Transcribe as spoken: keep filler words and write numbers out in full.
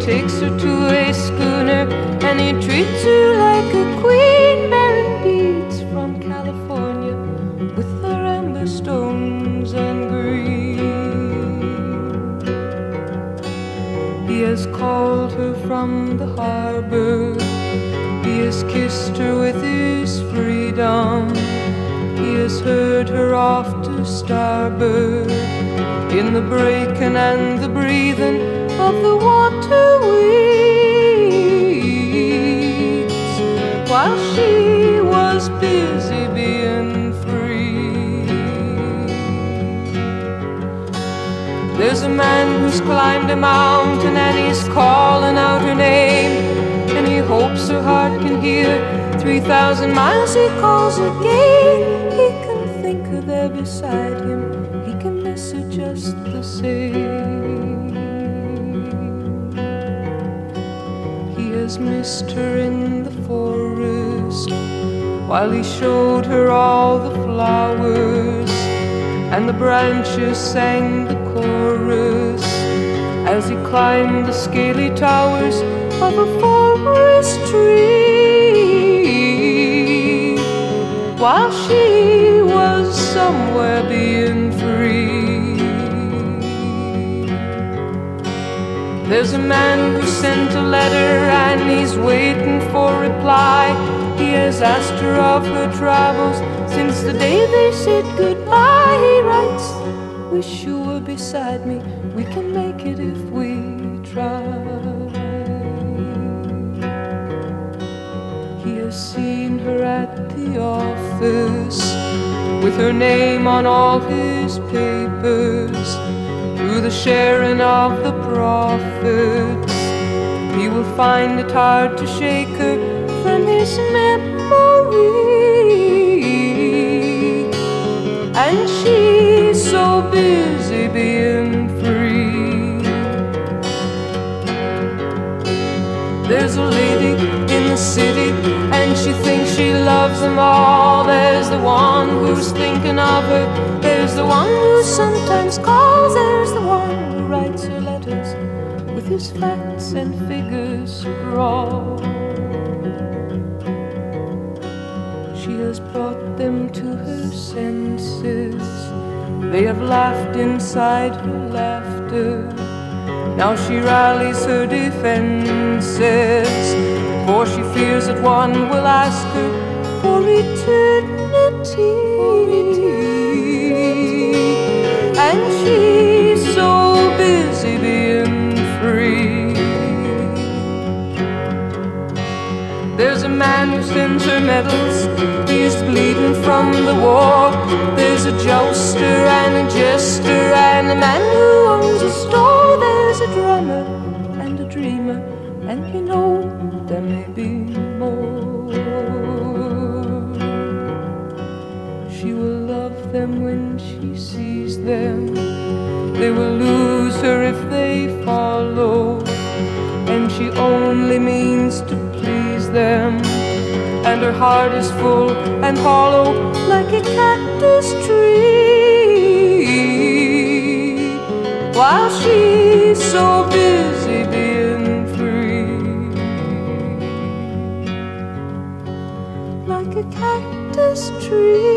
takes her to a schooner, and he treats her like a queen, bearing beads from California with her amber stones and green. He has called her from the harbor, he has kissed her with his freedom, he has heard her off to starboard in the breaking and the breathing of the water weeds, while she was busy being free. There's a man who's climbed a mountain and he's calling out her name, and he hopes her heart can hear three thousand miles he calls again. He can think her there beside him, he can miss her just the same. He has missed her in the forest while he showed her all the flowers, and the branches sang the chorus as he climbed the scaly towers of a forest tree, while she was somewhere being free. There's a man who sent a letter and he's waiting for reply. He has asked her of her travels since the day they said goodbye. He writes, wish you were beside me, we can make it if we try. He has seen her at the office with her name on all his papers. Through the sharing of the profits, he will find it hard to shake her from his memory. And she's so busy being free. There's a lady in the city and she thinks she loves them all. There's the one who's thinking of her, there's the one who sometimes calls, there's the one who writes her letters with his facts and figures scrawled. She has brought them to her senses, they have laughed inside her laughter. Now she rallies her defenses, for she fears that one will ask her for eternity. And she's so busy being free. There's a man who sends her medals, he's bleeding from the war. There's a jouster and a jester and a man who owns a store. There's a drummer and a dreamer, and you know there may be more. She will love them when she sees them, they will lose her if they follow, and she only means to please them, and her heart is full and hollow like a cactus tree, while she's so busy being free. Like a cactus tree.